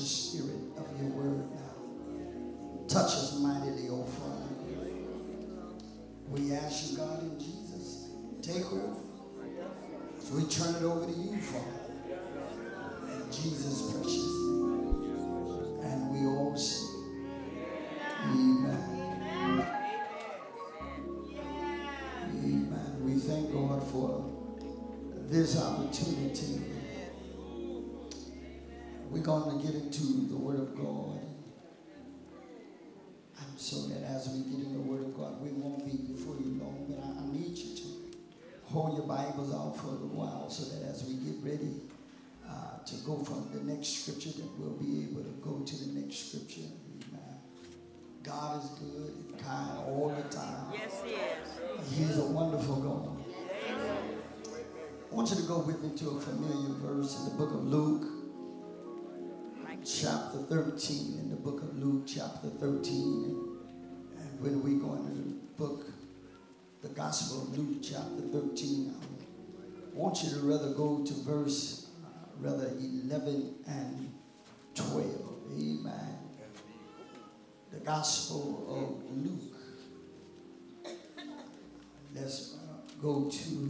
the spirit of your word now. Touch us mightily, oh Father. We ask you, God, in Jesus' name, take over. So we turn it over to you, Father. In Jesus' precious name. And we all say, amen. Amen. We thank God for this opportunity. We're going to get into the Word of God. And so that as we get in the Word of God, we won't be before you long, but I need you to hold your Bibles out for a little while so that as we get ready to go from the next scripture, that we'll be able to go to the next scripture. Amen. God is good and kind all the time. Yes, he is. He's a wonderful God. I want you to go with me to a familiar verse in the book of Luke, chapter 13. In the book of Luke, chapter 13. And when we go into the book, the Gospel of Luke, chapter 13, I want you to rather go to verse 11 and 12. Amen. The Gospel of Luke. Let's go to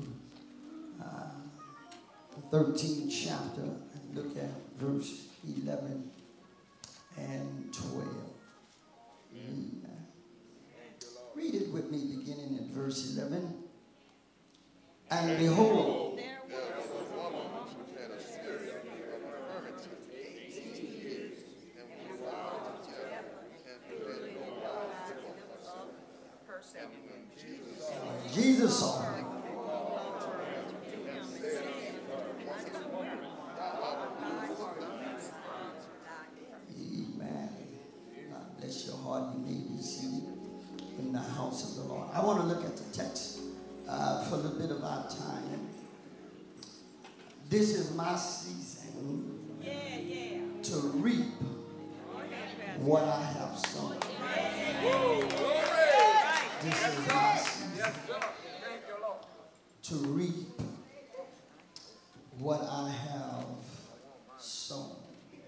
the 13th chapter and look at verse 11 and 12. Amen. Read it with me beginning at verse 11. And behold, there was a woman which had a spirit of infirmity 18 years, and was bound together, and had no power of herself. And when Jesus saw her, amen. God bless your heart. You may be seated in the house of the Lord. I want to look at the text for a little bit of our time. This is my season to reap what I have sown. This is my season to reap what I have sown.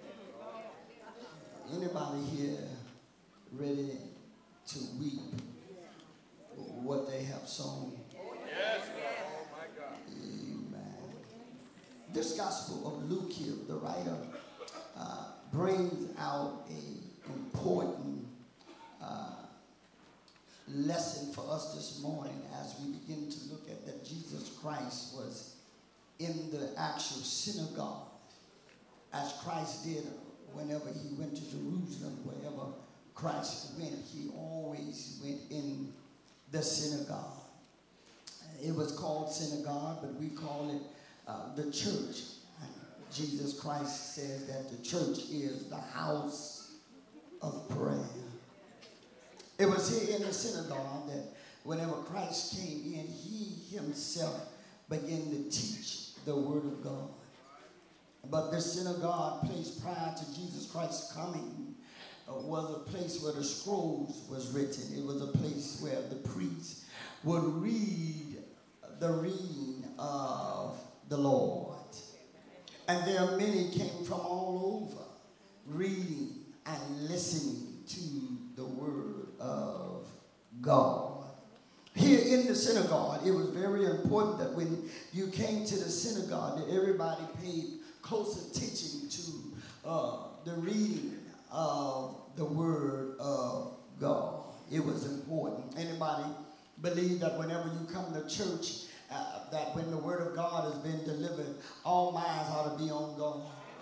Anybody here ready to reap what they have sown? Yes, oh my God. Amen. This Gospel of Luke here, the writer brings out an important lesson for us this morning as we begin to look at that Jesus Christ was in the actual synagogue, as Christ did whenever he went to Jerusalem. Wherever Christ went, he always went in the synagogue. It was called synagogue, but we call it the church. And Jesus Christ says that the church is the house of prayer. It was here in the synagogue that whenever Christ came in, he himself began to teach the word of God. But the synagogue place prior to Jesus Christ coming was a place where the scrolls was written. It was a place where the priests would read the reading of the Lord. And there are many came from all over reading and listening to the word of God. Here in the synagogue, it was very important that when you came to the synagogue, that everybody paid close attention to the reading of the word of God. It was important. Anybody believe that whenever you come to church, that when the word of God has been delivered, all minds ought to be on God?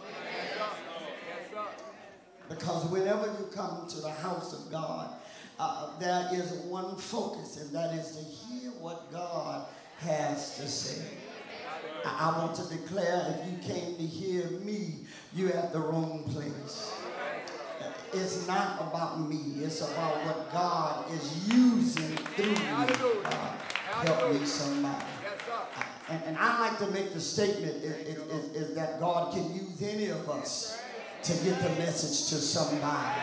Because whenever you come to the house of God, there is one focus, and that is to hear what God has to say. I want to declare, if you came to hear me, you're at the wrong place. It's not about me. It's about what God is using through me. Help me, somebody. And I like to make the statement is that God can use any of us to get the message to somebody.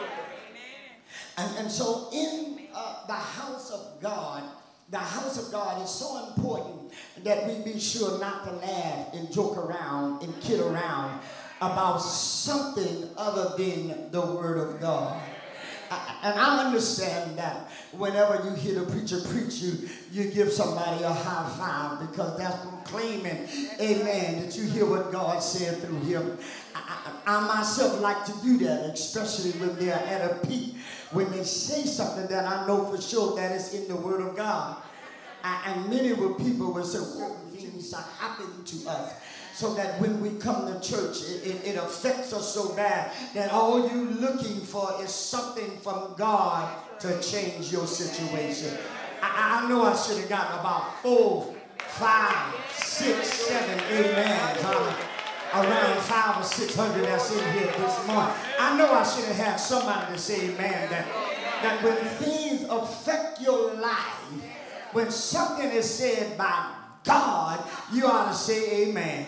And so in the house of God is so important that we be sure not to laugh and joke around and kid around about something other than the Word of God. And I understand that whenever you hear the preacher preach, you give somebody a high five, because that's proclaiming, amen, that you hear what God said through him. I myself like to do that, especially when they're at a peak, when they say something that I know for sure that is in the Word of God. And many people will say certain things are happening to us, so that when we come to church, it affects us so bad that all you're looking for is something from God to change your situation. I know I should have gotten about 4, 5, 6, 7 amens. Around 500 or 600 that's in here this morning. I know I should have had somebody to say amen, that when things affect your life, when something is said by God, you ought to say amen.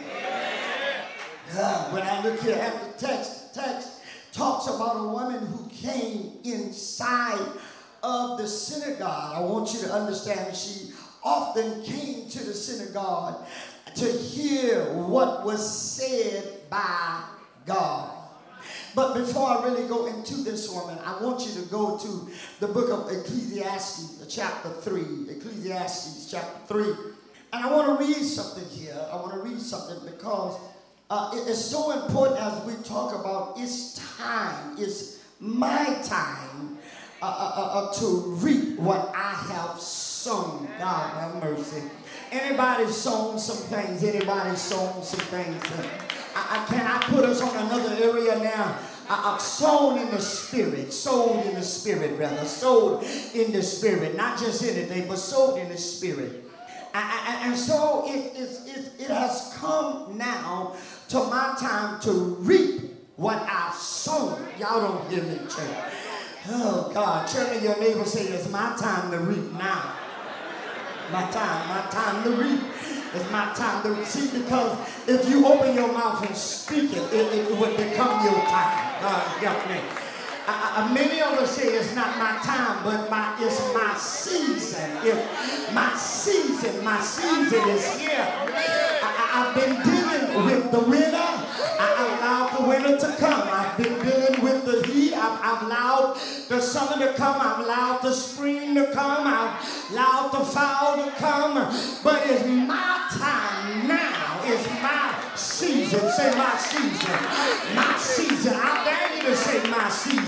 When I look here at the text talks about a woman who came inside of the synagogue. I want you to understand she often came to the synagogue to hear what was said by God. But before I really go into this woman, I want you to go to the book of Ecclesiastes, chapter 3. Ecclesiastes, chapter 3. And I want to read something here. I want to read something because it is so important as we talk about it's time, it's my time to reap what I have sown. God have mercy. Anybody sown some things? Anybody sown some things? Can I put us on another area now? Sown in the spirit, sold in the spirit, rather, sold in the spirit, not just anything, but sold in the spirit. And so it has come now to my time to reap what I've sown. Y'all don't hear me, church. Oh, God. Turn to your neighbor, say, it's my time to reap now. My time to reap. It's my time to see, because if you open your mouth and speak it would become your time. God help me. Many of us say it's not my time, but it's my season. If my season is here. I've been dealing with the winter. I allowed the winter to come. I've been dealing with the heat. I've allowed the summer to come. I've allowed the spring to come. I've allowed the fall to come. But it's my time now. It's my season. Say my season. My season. I dare you to say my season.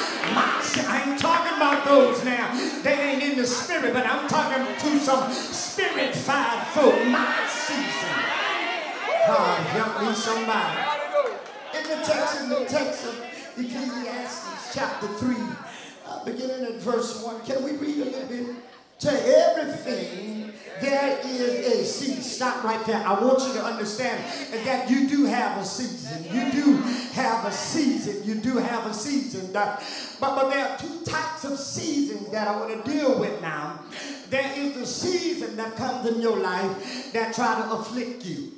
I ain't talking about those now. They ain't in the spirit, but I'm talking to some spirit-fied folk. My season. God help me, somebody. In the text of Ecclesiastes chapter 3, beginning at verse 1, can we read a little bit? To everything there is a season. Stop right there. I want you to understand that you do have a season. You do have a season. You do have a season. But there are two types of seasons that I want to deal with now. There is the season that comes in your life that try to afflict you.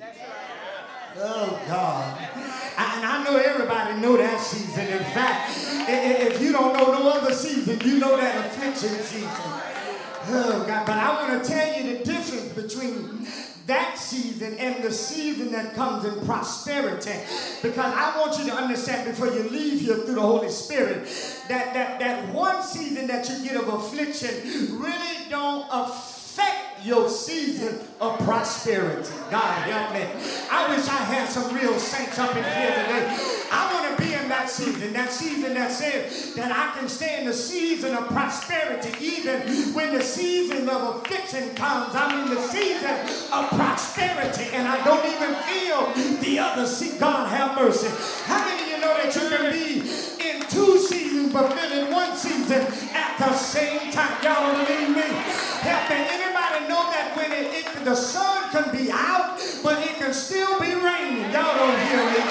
Oh, God. And I know everybody know that season. In fact, if you don't know no other season, you know that affliction season. Oh, God. But I want to tell you the difference between that season and the season that comes in prosperity. Because I want you to understand before you leave here through the Holy Spirit that one season that you get of affliction really don't affect your season of prosperity. God help me. I wish I had some real saints up in here today. I want to be in that season that says that I can stay in the season of prosperity even when the season of affliction comes. I'm in the season of prosperity and I don't even feel the other season. God have mercy. How many of you know that you can be in two seasons but live in one season at the same time? Y'all don't believe me? Help me. Anybody know that when the sun can be out, but it can still be raining? Y'all don't hear me.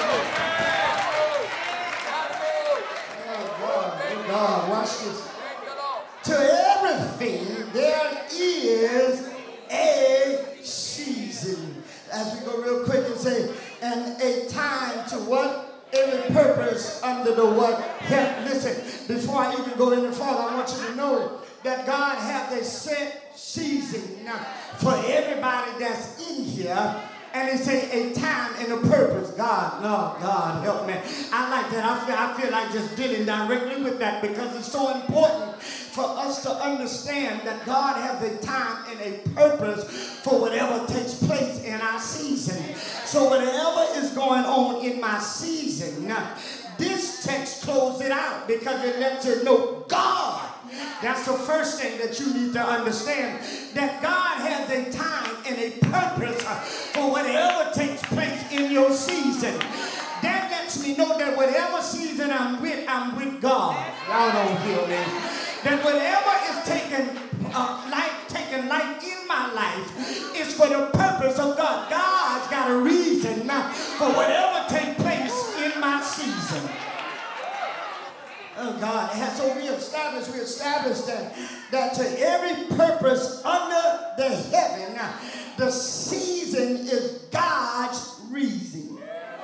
Oh God, watch this. To everything there is a season. As we go real quick and say, and a time to what? Every purpose under the what? Help. Listen, before I even go any further, I want you to know that God has a set season for everybody that's in here And they say a time and a purpose. God, no, God, help me. I like that. I feel like just dealing directly with that because it's so important for us to understand that God has a time and a purpose for whatever takes place in our season. So whatever is going on in my season, this text closes it out because it lets you know God. That's the first thing that you need to understand, that God has a time and a purpose for whatever takes place in your season. That lets me know that whatever season I'm with God. Y'all don't hear me. That whatever is taking life in my life is for the purpose of God. God's got a reason for whatever takes place in my season. Oh God, so we established that to every purpose under the heaven, the season is God's reason.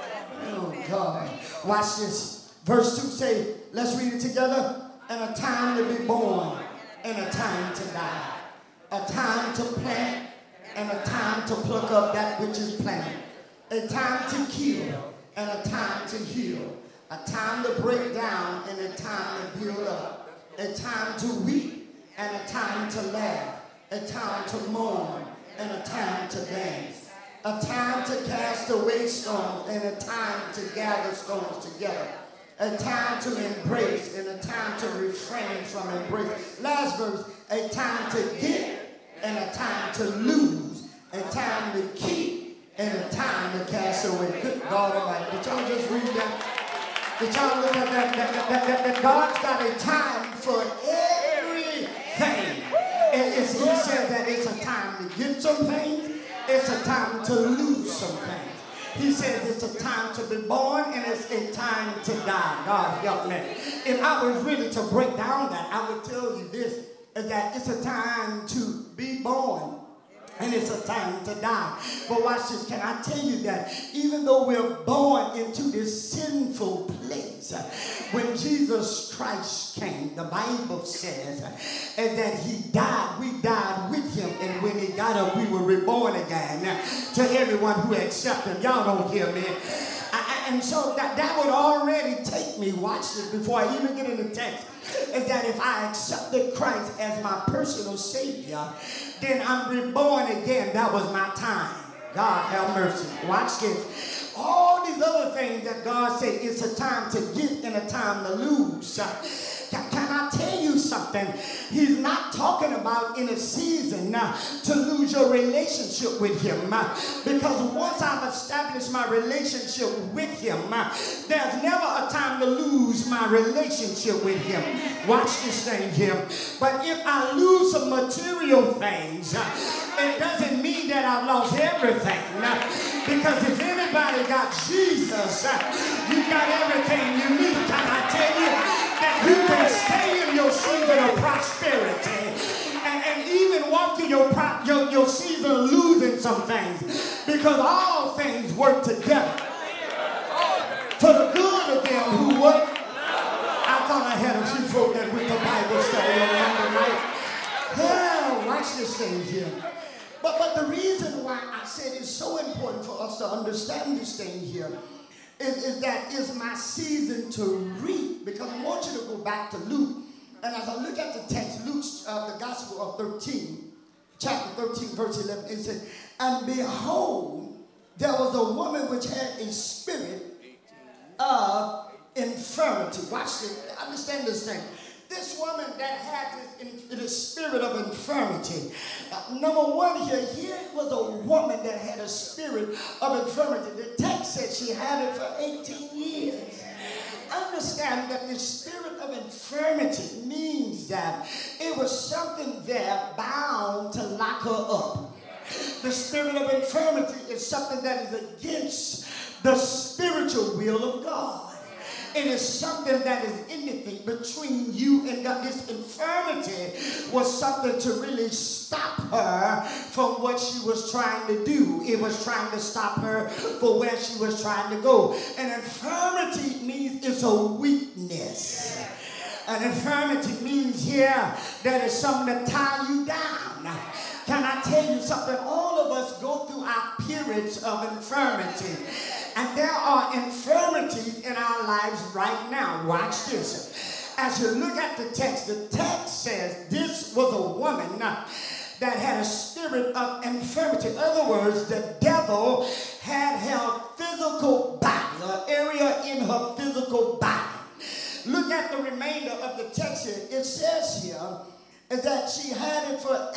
Oh God, watch this. Verse 2 say, let's read it together. And a time to be born, and a time to die. A time to plant, and a time to pluck up that which is planted. A time to kill, and a time to heal. A time to break down and a time to build up. A time to weep and a time to laugh. A time to mourn and a time to dance. A time to cast away stones and a time to gather stones together. A time to embrace and a time to refrain from embrace. Last verse, a time to get and a time to lose. A time to keep and a time to cast away. Good God Almighty. Did y'all just read that? Did y'all look at that God's got a time for everything. He said that it's a time to get some things. It's a time to lose some things. He says it's a time to be born and it's a time to die. God help me. If I was really to break down that, I would tell you this, is that it's a time to be born and it's a time to die. But watch this. Can I tell you that even though we're born into this sinful place, when Jesus Christ came, the Bible says that he died. We died with him. And when he got up, we were reborn again. To everyone who accepted him. Y'all don't hear me. And so that would already take me, watch this before I even get in the text, is that if I accepted Christ as my personal Savior, then I'm reborn again. That was my time. God have mercy. Watch this. All these other things that God said, it's a time to get and a time to lose. Can I tell you something? He's not talking about in a season to lose your relationship with him. Because once I've established my relationship with him, there's never a time to lose my relationship with him. Watch this thing here. But if I lose some material things, it doesn't mean that I've lost everything. Because if anybody got Jesus, you got everything you need. Can I tell you that you can stay in your season of prosperity and even walk through your season of losing some things, because all things work together for the good of them who work. I thought I had a few folk that went to Bible study on tonight. Well, watch this thing here. But the reason why I said it's so important for us to understand this thing here is that it's my season to reap. Because I want you to go back to Luke. And as I look at the text, Luke's the Gospel of 13, chapter 13, verse 11, it says, and behold, there was a woman which had a spirit of infirmity. Watch this. Understand this thing. This woman that had this spirit of infirmity. Number one here was a woman that had a spirit of infirmity. The text said she had it for 18 years. Understand that the spirit of infirmity means that it was something there bound to lock her up. The spirit of infirmity is something that is against the spiritual will of God. It is something that is anything between you and God. This infirmity was something to really stop her from what she was trying to do. It was trying to stop her for where she was trying to go. And infirmity means it's a weakness. An infirmity means here that it's something to tie you down. Can I tell you something? All of us go through our periods of infirmity. And there are infirmities in our lives right now. Watch this. As you look at the text says this was a woman that had a spirit of infirmity. In other words, the devil had her physical body, an area in her physical body. Look at the remainder of the text here. It says here is that she had it for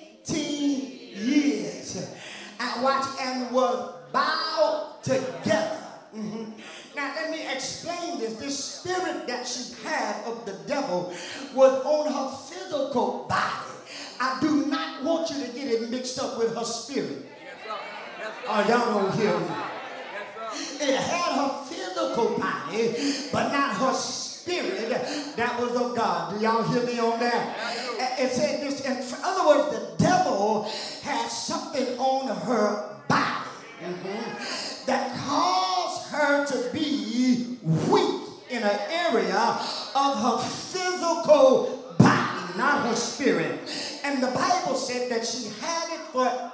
18 years. And watch, and was bowed together. Now let me explain this. This spirit that she had of the devil was on her physical body. I do not want you to get it mixed up with her spirit. Oh, y'all don't hear me. It had her physical body, but not her spirit that was of God. Do y'all hear me on that? It said this, in other words, the devil had something on her body that caused her to be weak in an area of her physical body, not her spirit. And the Bible said that she had it for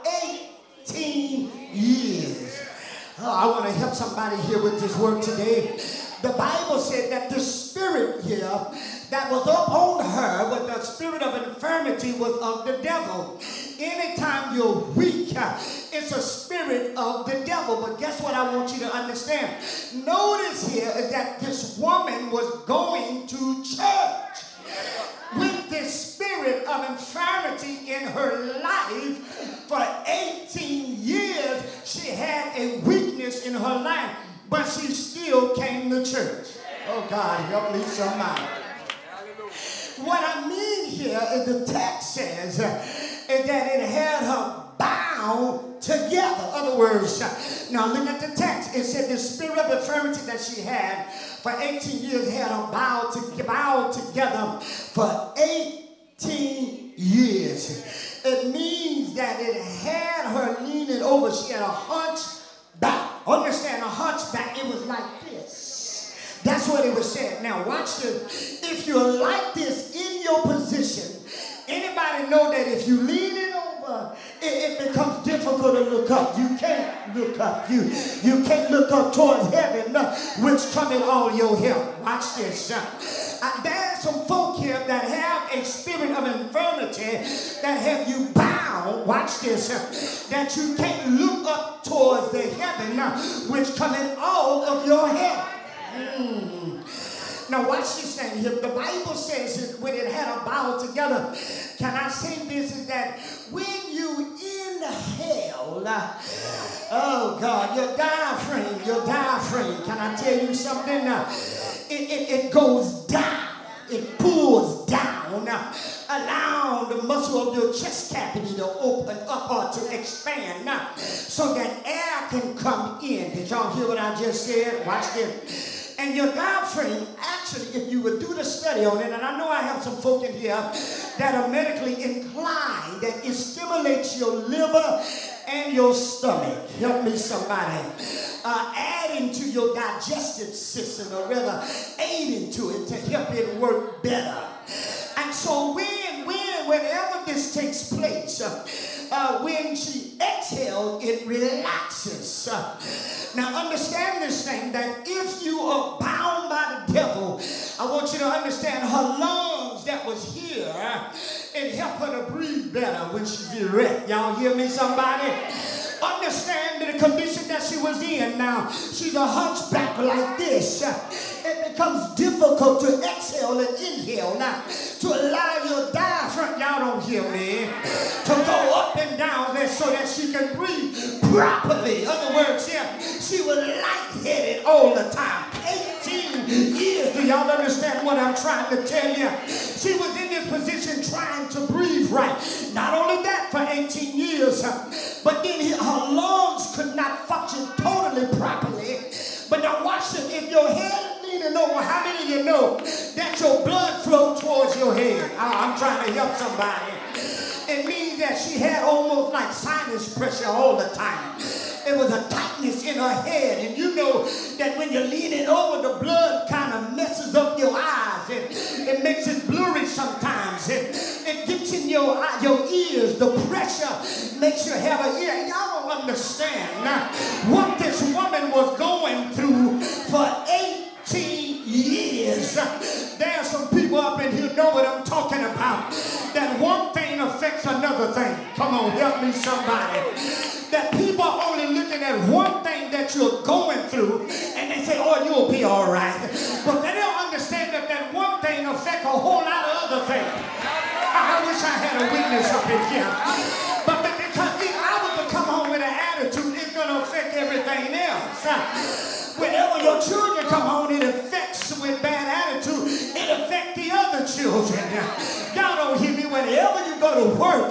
18 years. Oh, I want to help somebody here with this word today. The Bible said that the spirit here that was up on her with the spirit of infirmity was of the devil. Anytime you're weak, it's a spirit of the devil. But guess what I want you to understand? Notice here is that this woman was going to church with this spirit of infirmity in her life. For 18 years, she had a weakness in her life, but she still came to church. Oh, God, help me somebody. What I mean here is the text says is that it had her bound together. In other words, now look at the text. It said the spirit of infirmity that she had for 18 years had her bound together for 18 years. It means that it had her leaning over. She had a hunchback. Understand, a hunchback, it was like this. That's what it was said. Now watch this. If you're like this in your position, anybody know that if you lean it over, it becomes difficult to look up. You can't look up. You can't look up towards heaven, which coming all your help. Watch this. There's some folk here that have a spirit of infirmity that have you bound. Watch this. That you can't look up towards the heaven, which coming all of your help. Now watch this thing here. The Bible says that when it had a bow together, can I say this, is that when you inhale, oh God, your diaphragm, can I tell you something? It goes down. It pulls down, allow the muscle of your chest cavity to open up or to expand so that air can come in. Did y'all hear what I just said? Watch this. And your diaphragm, actually, if you would do the study on it, and I know I have some folk in here that are medically inclined, that it stimulates your liver and your stomach. Help me somebody. Adding to your digestive system, or rather aiding to it to help it work better. And so whenever this takes place, when she exhales, it relaxes. Now understand this thing, that if you are bound by the devil, I want you to understand her lungs that was here, it helped her to breathe better when she's erect. Y'all hear me, somebody? Understand the condition that she was in. Now she's a hunchback like this. It becomes difficult to exhale and inhale. Now to allow your diaphragm, y'all don't hear me, to go up and down there so that she can breathe properly. In other words, she was lightheaded all the time. 18 years. Do y'all understand what I'm trying to tell you? She was in this position trying to breathe right. Not only that, for 18 years, but then her lungs could not function totally properly. But now watch this. If your head leaning over, how many of you know that your blood flow towards your head? I'm trying to help somebody. It means that she had almost like sinus pressure all the time. It was a tightness in her head. And you know that when you're leaning over, the blood kind of messes up your eyes. It makes it blurry sometimes. It gets in your ears. the pressure makes you have an ear. Y'all don't understand what this woman was going through for 18 years. There are some people up in here know what I'm talking about. That one thing affects another thing. Come on, help me somebody. That people are only looking at one thing that you're going through and they say, oh, you'll be all right. But they don't understand that that one thing affects a whole lot of other things. I wish I had a witness up in here. But because if I was to come home with an attitude, it's going to affect everything else. Whenever your children come home, it affects with bad attitude. It affects the other children. Y'all don't hear me. Whenever you go to work,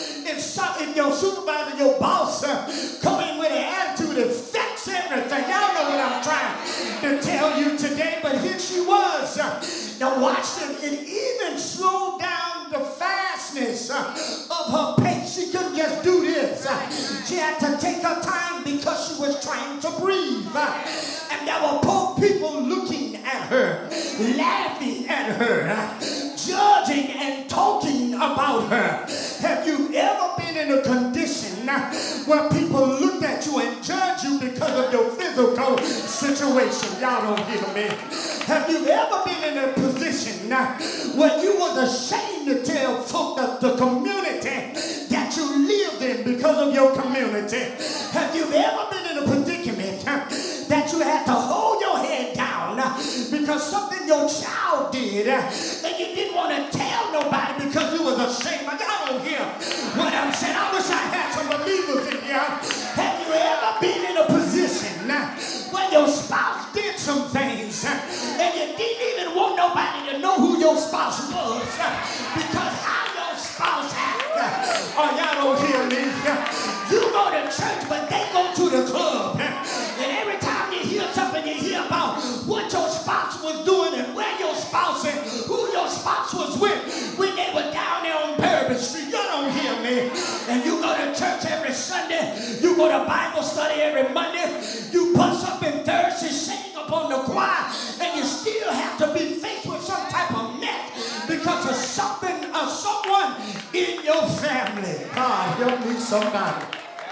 if your supervisor, your boss come in with an attitude, it affects everything. Y'all know what I'm trying to tell you today, but here she was. Now watch it. It even slowed down the fastness of her pace. She couldn't just do this. She had to take her time because she was trying to breathe. And there were poor people looking at her, laughing at her, judging and talking about her. Have you ever been in a condition where people looked at you and judged you because of your physical situation? Y'all don't hear me. Have you ever been in a position where you was ashamed to tell folk the community that you lived in because of your community? Have you ever been in a predicament that you had to hold your head down because something your child did and you didn't want to tell nobody because you was ashamed? Y'all don't hear what I'm saying. I wish I had some believers in here. Have you ever been in a position where your spouse did some things and you didn't even want nobody to know who your spouse was because how your spouse acted? Oh, y'all don't hear me. You go to church, but they go to the club. And every time you hear something, you hear about what your spouse was doing and where your spouse and who your spouse was with when they were down there on Bourbon Street. You don't hear me. And you go to church every Sunday. You go to Bible study every Monday. You bust up in Thursday, sing up on the choir, and you still have to be faced with some type of mess because of something or someone in your family. God, help me somebody.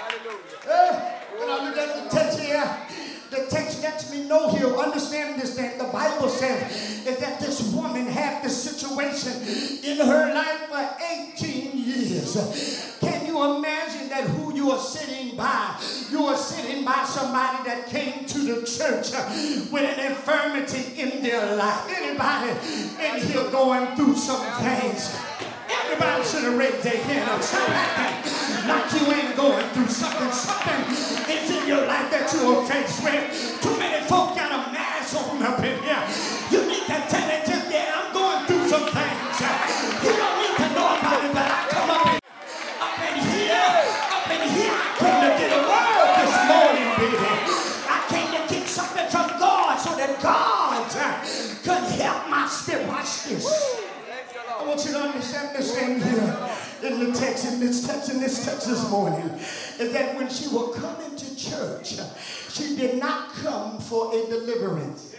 When I look at the text here, the text lets me know here, understand this, that the Bible says is that this woman had this situation in her life for 18 years. Can you imagine that who you are sitting by? You are sitting by somebody that came to the church with an infirmity in their life. Anybody in here going through some things? Everybody should have raised their hand up. Stop acting like you ain't going through something. Something is in your life that you are faced with. Too many folk got a mask on up in here. You need to tell it to them, I'm going through some things. You don't need to know about it, but I come up in here, I came to get a word this morning, baby. I came to get something from God so that God could help my spirit. Watch this. I want you to understand this thing here in the text, in this text this morning, is that when she was coming to church, she did not come for a deliverance.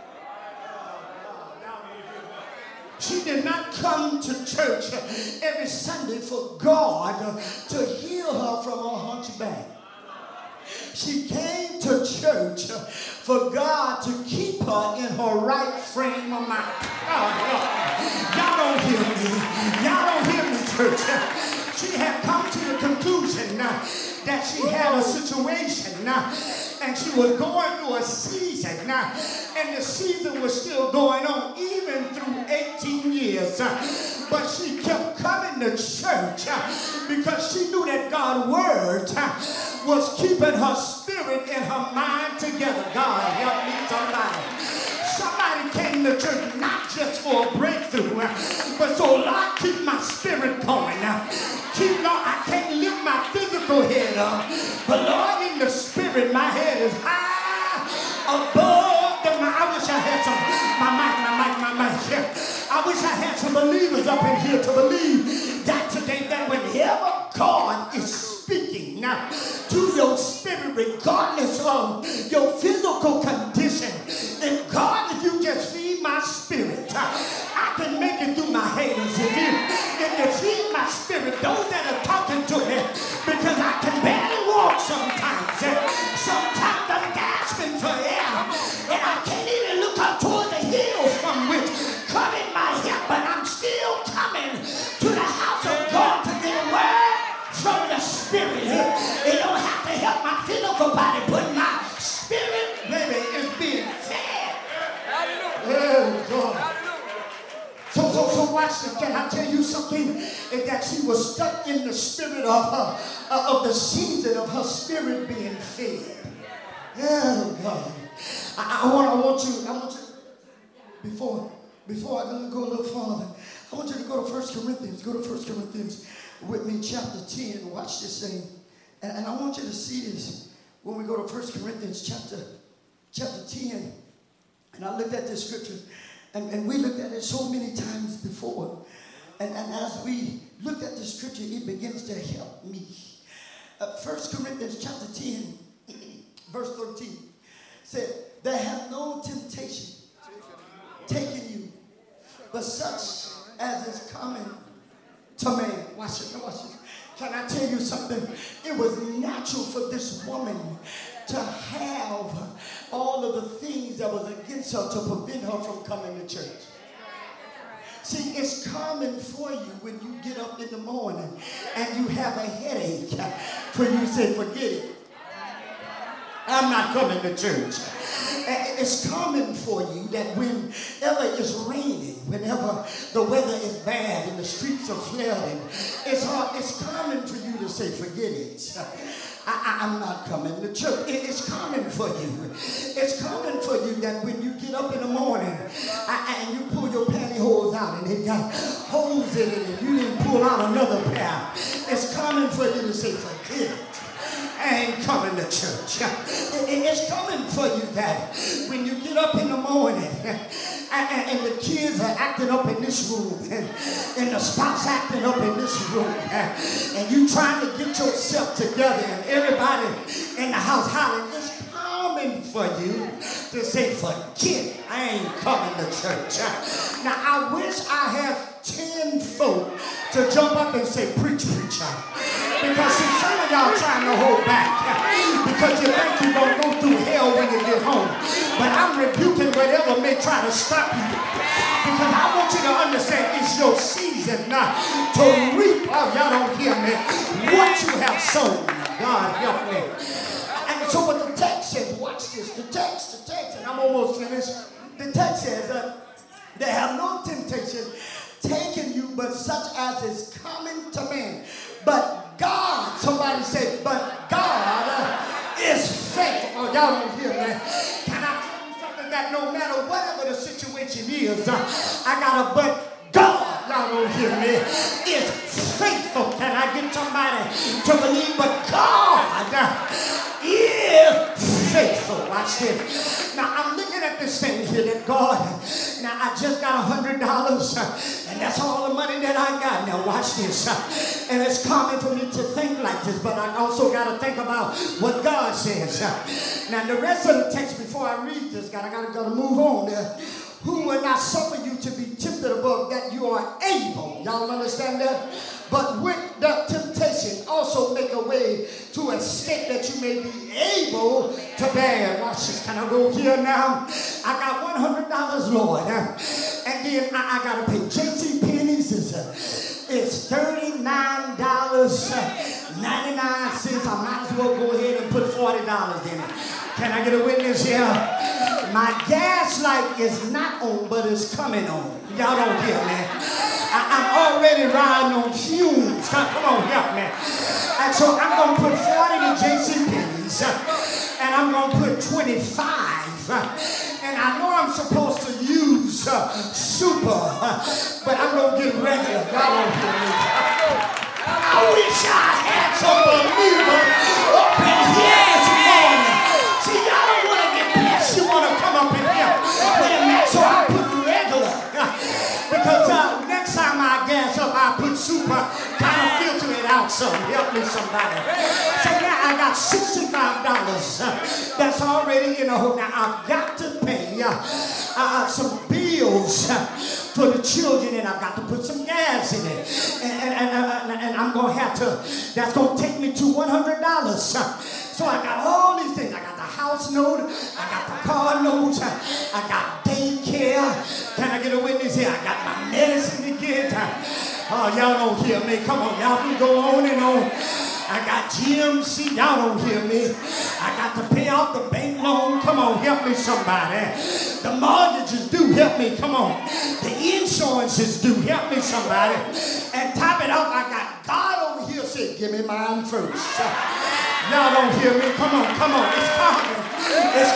She did not come to church every Sunday for God to heal her from her hunchback. She came to church for God to keep her in her right frame of mind. Y'all don't hear me. Y'all don't hear me, church. She had come to the conclusion that she had a situation and she was going through a season and the season was still going on even through 18 years. But she kept coming to church because she knew that God's word was keeping her spirit and her mind together. God help me somebody. Somebody came to church not just for a breakthrough, but so Lord, keep my spirit going. Keep Lord, I can't lift my physical head up, but Lord, in the spirit, my head is high above the mic. I wish I had some, my mic. Yeah. I wish I had some believers up in here to believe that today, that whenever God is speaking now to your spirit, regardless of your physical condition, and God, if you just feed my spirit, I can make it through my haters. If you feed my spirit, those that are talking to me because I can barely walk sometimes. Sometimes I'm gasping for air, and I can't even look up toward the hills from which coming my help, but I'm still coming to the house of God to get a word from the Spirit. It don't have to help my physical body, but my spirit, baby, is being fed. Oh, God. So watch this. Can I tell you something? Is that she was stuck in the spirit of her, of the season of her spirit being fed. Oh, God. I want you, before I go a little farther, I want you to go to 1 Corinthians. Go to 1 Corinthians with me, chapter 10. Watch this thing. And I want you to see this when we go to 1 Corinthians chapter 10. And I looked at this scripture, and we looked at it so many times before. And as we looked at the scripture, it begins to help me. 1 Corinthians chapter 10, verse 13 said, "There have no temptation taken you, but such as is common to man." Watch it, watch it. Can I tell you something? It was natural for this woman to have all of the things that was against her to prevent her from coming to church. See, it's common for you when you get up in the morning and you have a headache for you to say, "Forget it. I'm not coming to church." It's common for you that whenever it's raining, whenever the weather is bad and the streets are flooded, it's common for you to say, "Forget it. I'm not coming to church." It's common for you. It's common for you that when you get up in the morning and you pull your pantyhose out and they got holes in it and you didn't pull out another pair, it's common for you to say, "Forget it. I ain't coming to church." It's coming for you that when you get up in the morning and the kids are acting up in this room and the spouse acting up in this room and you trying to get yourself together and everybody in the house hollering, it's common for you to say, "Forget it. I ain't coming to church." Now, I wish I had 10 folk to jump up and say, "Preach, preacher." Because see, some of y'all trying to hold back because you think you're going to go through hell when you get home. But I'm rebuking whatever may try to stop you. Because I want you to understand it's your season now to reap. Oh, y'all don't hear me. What you have sown. God help me. And so what the text says, watch this. The text, and I'm almost finished. The text says, "They have no temptation taken you, but such as is common to man. But God," somebody say, "But God is faithful." Oh, y'all don't hear me. Can I tell you something? That no matter whatever the situation is, I got a but God, y'all don't hear me, is faithful. Can I get somebody to believe? But God is faithful. Watch this. Now, I'm looking at this thing here that God, now I just got $100 and that's all the money that I got. Now watch this. And it's common for me to think like this, but I also got to think about what God says. Now the rest of the text before I read this, I got to move on there. "Who will not suffer you to be tempted above that you are able." Y'all understand that? "But with the temptation also make a way to escape that you may be able to bear." Watch this. Can I go here now? I got $100, Lord. And then I got to pay J.C. Penney's. It's $39.99. I might as well go ahead and put $40 in it. Can I get a witness here? My gas light is not on, but it's coming on. Y'all don't hear me. I'm already riding on fumes. Come on, help me. And so I'm going to put 40 to J.C. Penney's, and I'm going to put 25. And I know I'm supposed to use super, but I'm going to get regular. Y'all don't hear me. I wish I had some believers up in here this morning. See, y'all don't want to get blessed. You want to come up in here. Wait a minute, so I put regular. Because next time I gas up, I put super, kind of filter it out some. Help me, somebody. So now I got $65 that's already in the hole. Now I've got to pay pay some bills for the children, and I've got to put some gas in it. And I'm going to have to, that's going to take me to $100. So I got all these things. I got the house note, I got the car note, I got daycare. Can I get a witness here? I got my medicine to get. Oh, y'all don't hear me. Come on, y'all can go on and on. I got GMC, y'all don't hear me. I got to pay off the bank loan. Come on, help me somebody. The mortgages do, help me, come on. The insurances do, help me somebody. And top it off, I got God over here saying, give me mine first. Y'all don't hear me, come on, it's coming. It's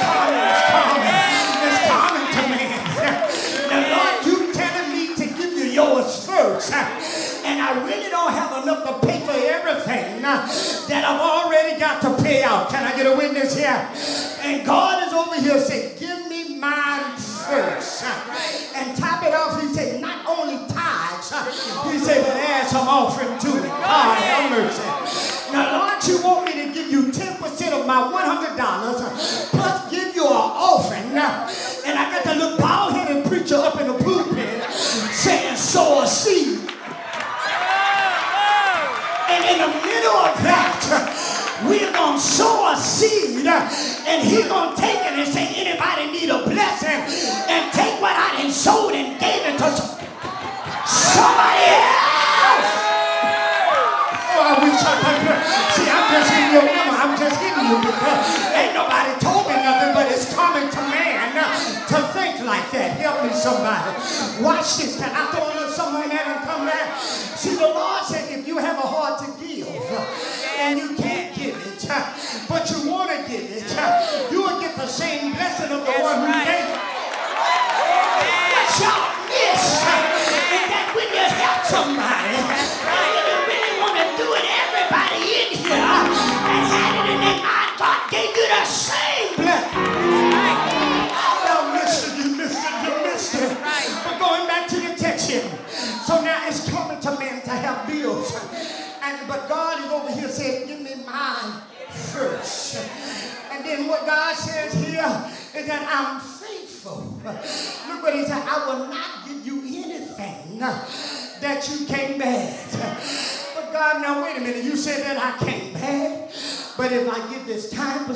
coming to me. Now, Lord, you telling me to give you yours first. And I really don't have enough to pay for everything that I've already got to pay out. Can I get a witness here? And God is over here saying, give me mine first. And top it off, he said, not only tithes, he said, but add some offering to it. God have mercy. Now, Lord, you want me to give you 10% of my $100 plus give you an offering. And I got to look bald-headed preacher up in the pulpit saying, sow a seed. And in the middle of that, we're going to sow a seed, and he's going to take it and say, anybody need a blessing, and take what I done sowed and gave it to somebody else. Oh, I wish I could. See, I'm just hitting your number. I'm just hitting you because ain't nobody told me nothing, but it's coming to man to think like that. Help me somebody. Watch this. Can I throw a little something in there and come back? See, the Lord said if you have a heart to give and you can't give it, but you want to give it, you will get the same blessing of the one who gave it. What y'all miss is that when you help somebody, and you really want to do it, everybody in here and had it in their mind, God gave you the same blessing. Oh, you missed it. But going back to the text here. So now it's coming to men to have bills. But God is over here saying, give me mine first. And then what God says here is that I'm faithful. Look what he said, I will not give you anything that you can't bear. But God, now wait a minute, you said that I can't bear. But if I give this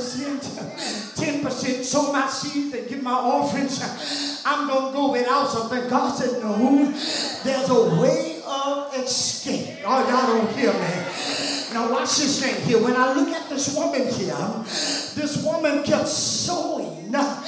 10%, sow my seeds and give my offerings, I'm going to go without something. God said, no, there's a way of escape. Oh, y'all don't hear me. Now watch this thing here. When I look at this woman here, this woman kept sowing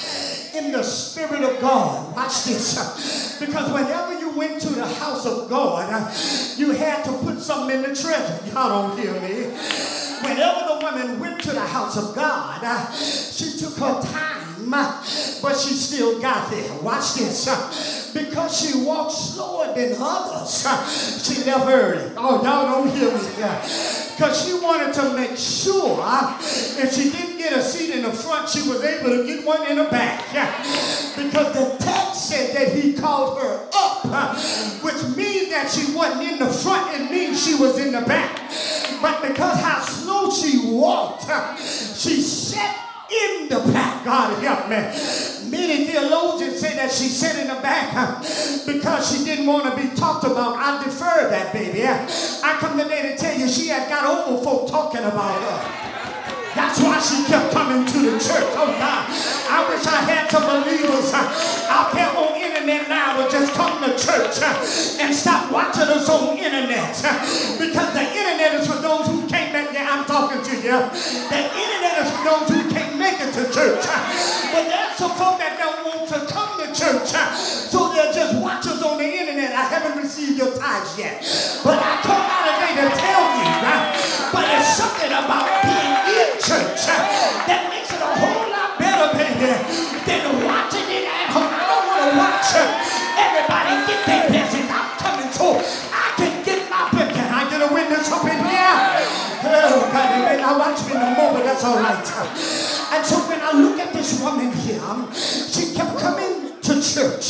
in the Spirit of God. Watch this. Because whenever you went to the house of God, you had to put something in the treasure. Y'all don't hear me. Whenever the woman went to the house of God, she took her time, but she still got there. Watch this. Because she walked slower than others, she left early. Oh, y'all don't hear me. Because she wanted to make sure if she didn't get a seat in the front, she was able to get one in the back. Because the text said that he called her up, which means that she wasn't in the front. It means she was in the back. But because how slow she walked, she sat in the back. God help me. Many theologians say that she sat in the back because she didn't want to be talked about. I defer that, baby. I come today to tell you she had got old folk talking about her. That's why she kept coming to the church. Oh, God. I wish I had some believers out there on internet now to just come to church and stop watching us on internet. Because the internet is for those who can't make it. I'm talking to you. The internet is for those who can't make it to church. But there's some folk that don't want to come to church. So they'll just watch us on the internet. I haven't received your tithes yet. But I come out today to tell you, but there's something about being in church that makes it a whole lot better, baby, than watching it at home. I don't want to watch everybody get their blessings. I'm coming so I can get my blessing. Can I get a witness up in here? Oh, God, they may not watch me no more, but that's all right. And so when I look at this woman here, she kept coming to church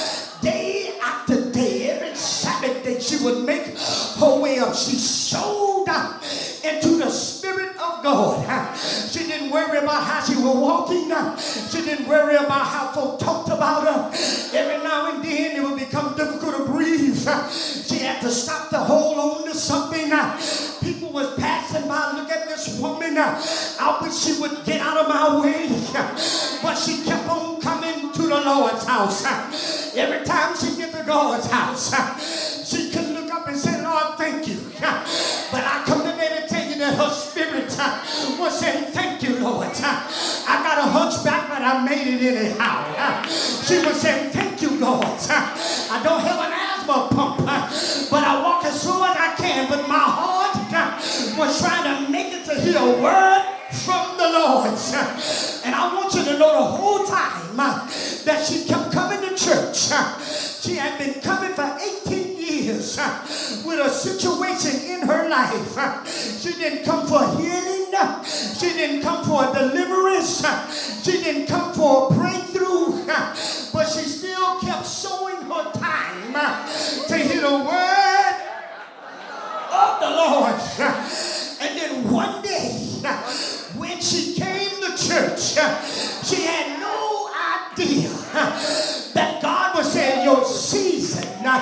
day after day. Every Saturday she would make her way up. She sowed into the Spirit of God. She didn't worry about how she would walking. She didn't worry about how folk talked about her. Every now and then it would become difficult to breathe. She had to stop to hold on to something. People was passing by. Look at this woman. I wish she would get out of my way. But she kept on coming to the Lord's house. Every time she get to God's house, she could look up and say, Lord, thank you. But I come today to tell you that her spirit was saying, thank you, Lord. I got a hunchback, but I made it anyhow. She was saying, thank you, God. I don't have an asthma pump, but I walk as slow as I can. But my heart was trying to make it to hear a word from the Lord. And I want you to know the whole time that she kept coming to church. She had been coming for 18 years with a situation in her life. She didn't come for healing. She didn't come for deliverance. She didn't come for a breakthrough. But she still kept sowing her time to hear the word of the Lord. And then one day, when she came to church, she had no idea that God was saying, your season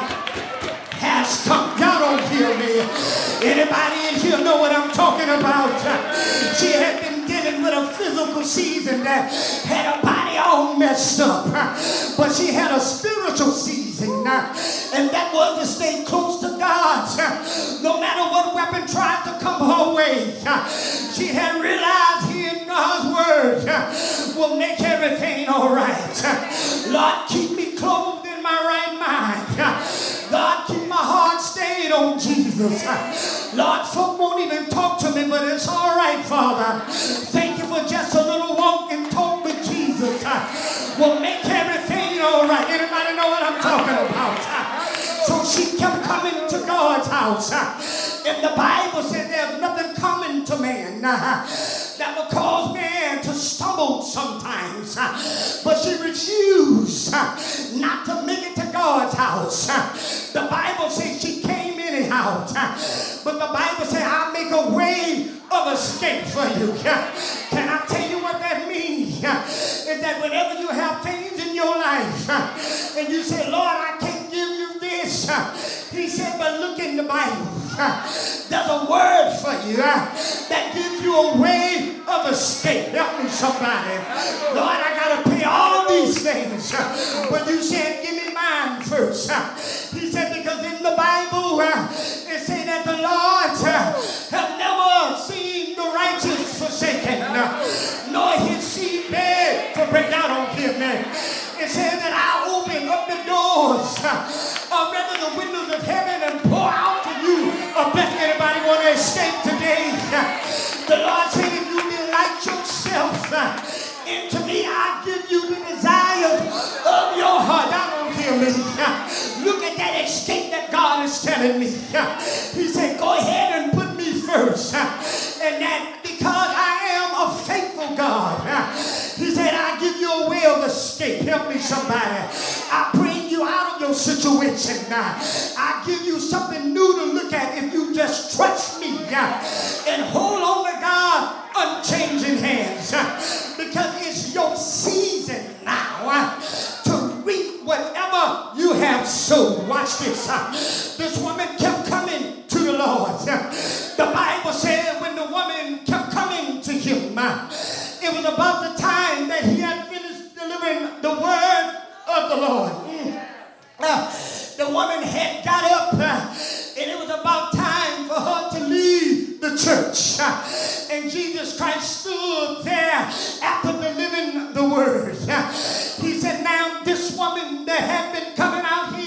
has come. Y'all don't hear me. Anybody in here know what I'm talking about? She had been dealing with a physical season that had her body all messed up. But she had a spiritual season, and that was to stay close to God. No matter what weapon tried to come her way, she had realized hearing God's word will make everything all right. Lord, keep me clothed in my right mind. God, keep my heart stayed on Jesus. Lord, folk won't even talk to me, but it's all right, Father. Thank you for just a little walk and talk with Jesus. Will make everything all right. Anybody know what I'm talking about? So she kept coming to God's house. And the Bible said there's nothing common to man that will cause man to stumble sometimes. But she refused not to make it to God's house. The Bible says she came anyhow. But the Bible says, I'll make a way of escape for you. Can I tell you what that means? Is that whenever you have things in your life and you say, Lord, I can't give you this. He said, but look in the Bible. There's a word for you that gives you a way of escape. Help me, somebody. Lord, I got to pay all these things. But you said, give me mine first. He said, because in the Bible, it said that the Lord have never seen the righteous forsaken, nor his seed beg for bread. Y'all don't hear me. It said that I open up the doors, or rather the windows of heaven, and pour out to you a blessing. Anybody want to escape today? The Lord said, if you delight yourself into me, I give you the desires of your heart. Y'all don't hear me. Look at that escape that God is telling me. He said, go ahead and put me first. And that because I am a faithful God, he said, I give you a way of escape. Help me, somebody. I bring you out of your situation. I give you something new to look at if you just trust me and hold on to God unchanging hands. Because it's your season now to reap whatever you have sown. Watch this. This woman kept coming to the Lord. The Bible said when the woman kept coming to him, it was about the time that he had finished delivering the word of the Lord. The woman had got up and it was about time for her to leave the church. And Jesus Christ stood there after delivering the word. He said, now this woman that had been coming out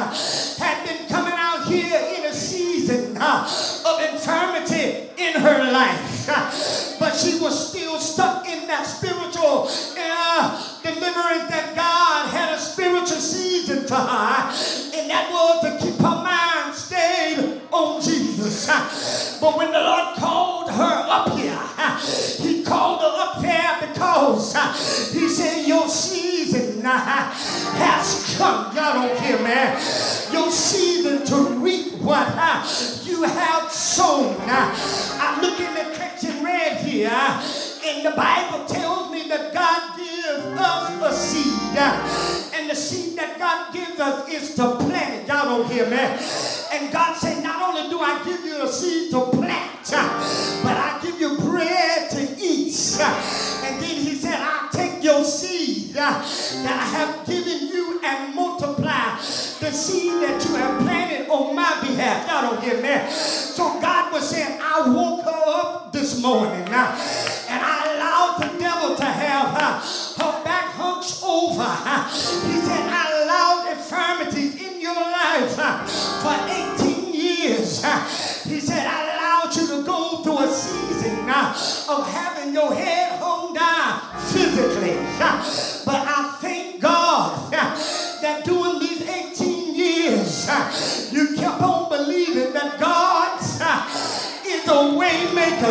here in a season of infirmity in her life. But she was still stuck in that spiritual deliverance that God had a spiritual season for her. And that was to keep her mind stayed on Jesus. But when the Lord called her up here, he called her up there because he said, your season has come. Y'all don't hear me. Your season to reap what you have sown. I look in the text and read here, and the Bible tells me me that God gives us a seed. And the seed that God gives us is to plant it. Y'all don't hear me? And God said, not only do I give you a seed to plant, but I give you bread to eat. And then he said, I'll take your seed that I have given you and multiply the seed that you have planted on my behalf. Y'all don't hear me? So God was saying, I woke her up this morning and I allowed the devil to have her back hunched over. He said, I allowed infirmities in your life for 18 years. He said, I allowed you to go through a season of having your head hung down physically. But I thank God that during these 18 years, you kept on believing that God is a way maker.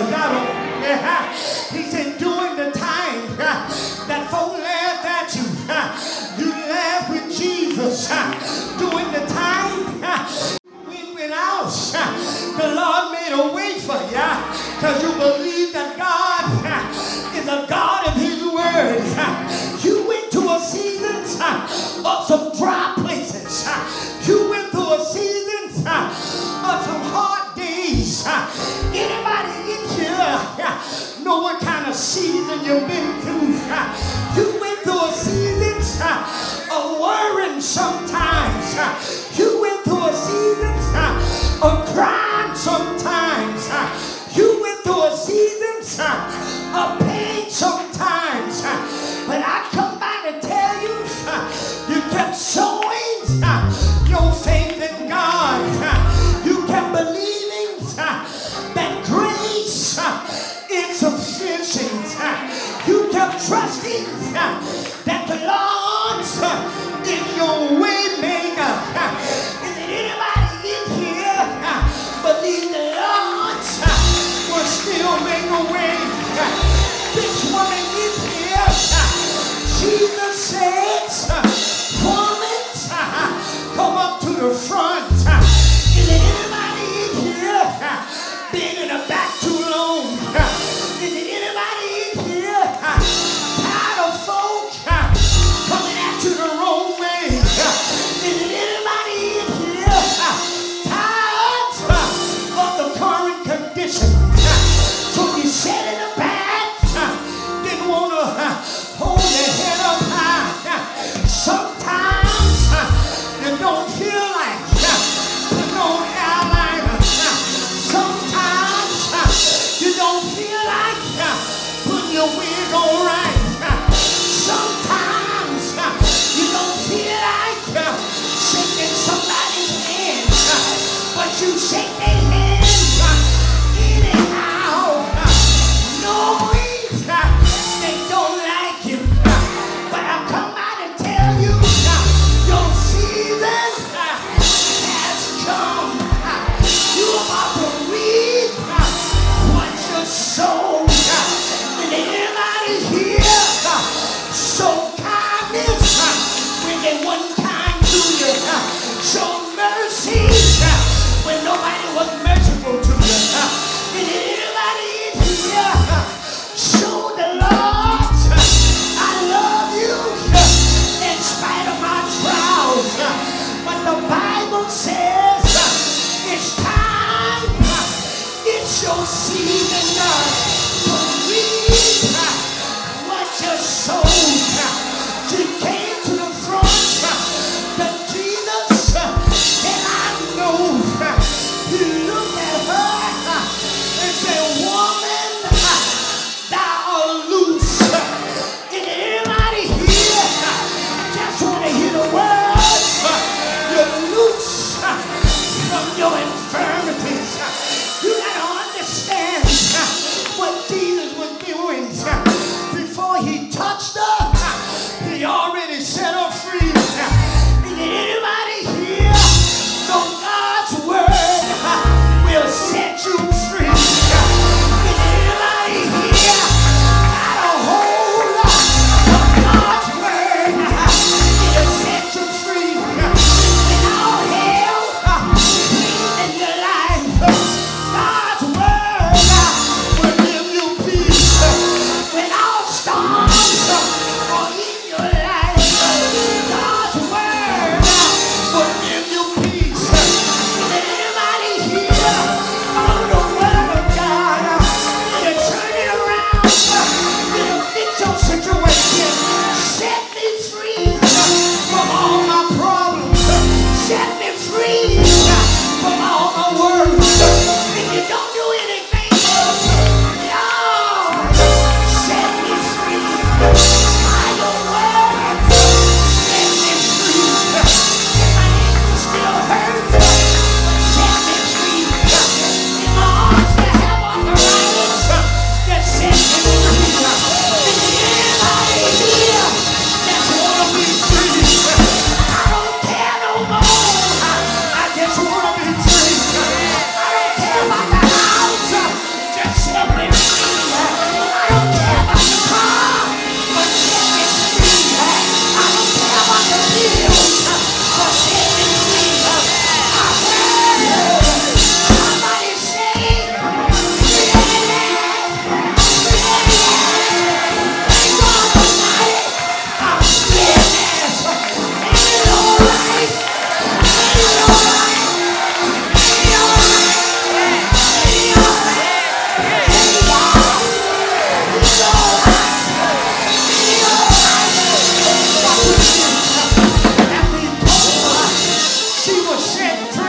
He said, during the time that folk laughed at you, you laughed with Jesus. During the time when went out, the Lord made a way for you because you believe that God is a God of his word. You went to a season of some dry places. You went through a season of some hard days. Anybody in here know what kind of season you've been through? You went through a season of worrying sometimes. You went through a season of crying sometimes. You went through a season of pain sometimes. But I come by to tell you, you kept sowing your faith in God. You kept believing that grace is sufficient. You kept trusting that the Lord is your way maker. Is there anybody in here believe the Lord will still make a way? This woman in here, Jesus says, woman, come up to the front. Is there anybody in here been in the back too long? Is there anybody in here tired of folk coming at you the wrong way? Is there anybody in here tired of the current condition? So you sat in the back, didn't want to hold your head up high. Sometimes you don't feel like putting on airliner. Sometimes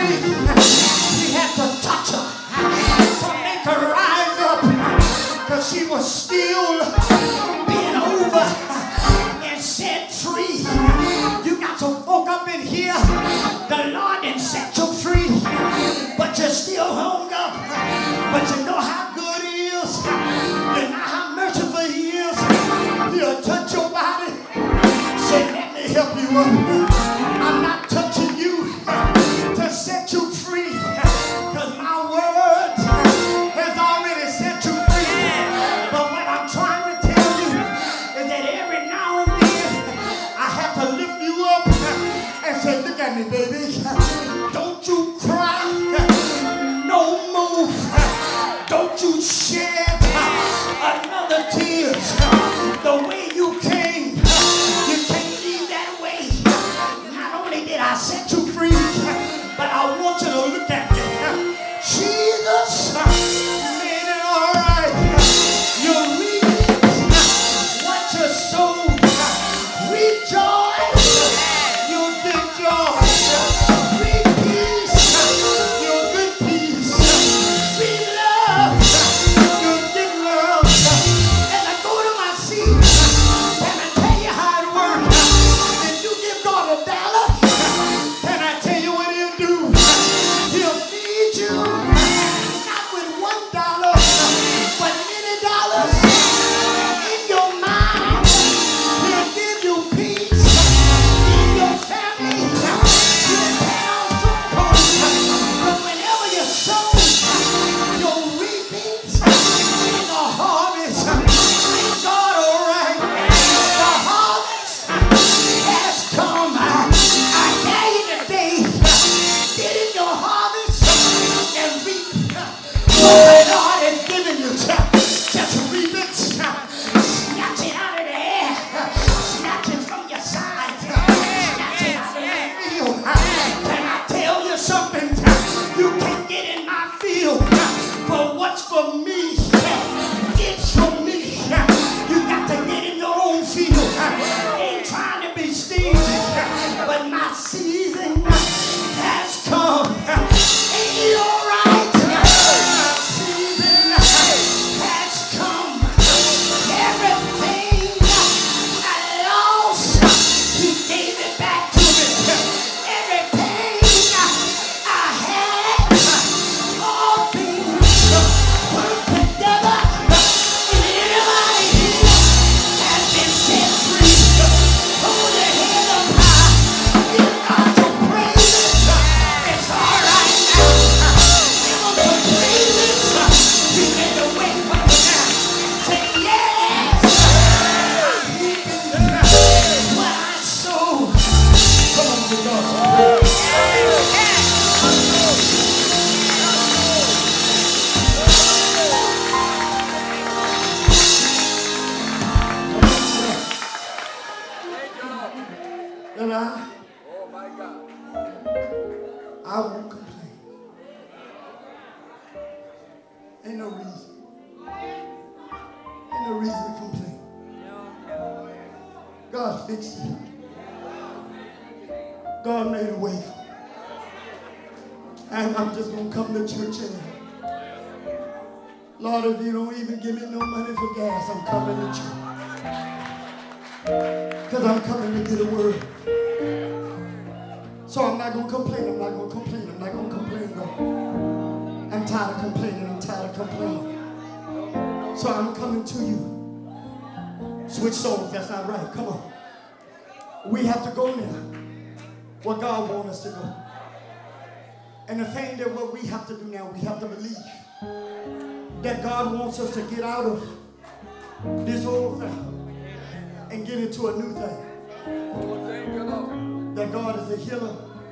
faith, he had to touch her to make her rise up, because she was still being over and set free. You got some folk up in here, the Lord didn't set you free, but you're still hung up. But you know how good he is, you know how merciful he is. He'll touch your body, say, let me help you up. I'm not touching you to set you free, because my word has already set you free. But what I'm trying to tell you is that every now and then I have to lift you up and say, look at me, baby. Don't you cry no more. Don't you shed another tears. The way you came, you can't leave that way. Not only did I set you free, but I want you to look at me. Jesus made it all right. You reap what you sow. Rejoice, you'll get joy. Reap peace, you'll get peace. Reap love, you'll get love. And I go to my seat and I tell you how it works. If you give God $1, can I tell you what he'll do? He'll feed you, not with $1, but many dollars in your mind. He'll give you peace in your family. He'll tear down strongholds. But whenever you sow, you're reaping in the harvest. Ain't God all right? The harvest has come. I dare you today, get in your harvest and reap what the Lord has given you. Just reap it. Snatch it out of the air. Snatch it from your side. Snatch it out of the field. Can I tell you something? You can get in my field, but what's for me, it's for me. You got to get in your own field. Ain't trying to be stingy, but my season has come. Ain't it all right? My season has come. Everything I lost, he gave it back to me. Every pain I had, all things work together. And anybody here has been set free. Hold your head up high. Give God some praises. It's all right now. Give him some praises. You get to wait for me now. Say yes. What I sow. Come on, give God some praise. And I won't complain. Ain't no reason. Ain't no reason to complain. God fixed it. God made a way for me. And I'm just going to come to church anyhow. Lord, if you don't even give me no money for gas, I'm coming to church. Because I'm coming to get a word. So I'm not going to complain. I'm not going to complain. I'm not going to complain, God. I'm tired of complaining. I'm tired of complaining. So I'm coming to you. Switch songs. That's not right. Come on. We have to go now where God wants us to go. And the thing that what we have to do now, we have to believe that God wants us to get out of this old thing and get into a new thing. That God is a healer.